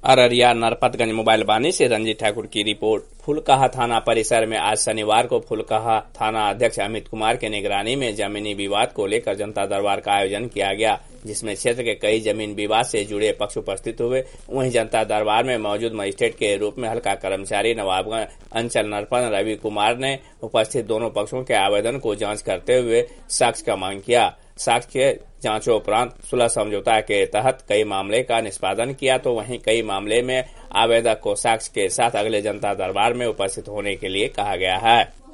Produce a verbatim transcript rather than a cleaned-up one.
Araria Narpatganj mobile बानी से रंजीत ठाकुर की रिपोर्ट। फुलकाहा थाना परिसर में आज शनिवार को फुलकाहा थाना अध्यक्ष अमित कुमार के निगरानी में जमीनी विवाद को लेकर जनता दरबार का आयोजन किया गया, जिसमें क्षेत्र के कई जमीन विवाद से जुड़े पक्ष उपस्थित हुए। वहीं जनता दरबार में मौजूद मजिस्ट्रेट के रूप में हल्का कर्मचारी नवाबगंज अंचल नरपत रवि कुमार ने उपस्थित दोनों पक्षों के आवेदन को जांच करते हुए साक्ष्य का मांग किया। साक्ष्य के जांचोपरांत सुलह समझौता के तहत कई मामले का निष्पादन किया, तो वहीं कई मामले में आवेदक को साक्ष्य के साथ अगले जनता दरबार में उपस्थित होने के लिए कहा गया है।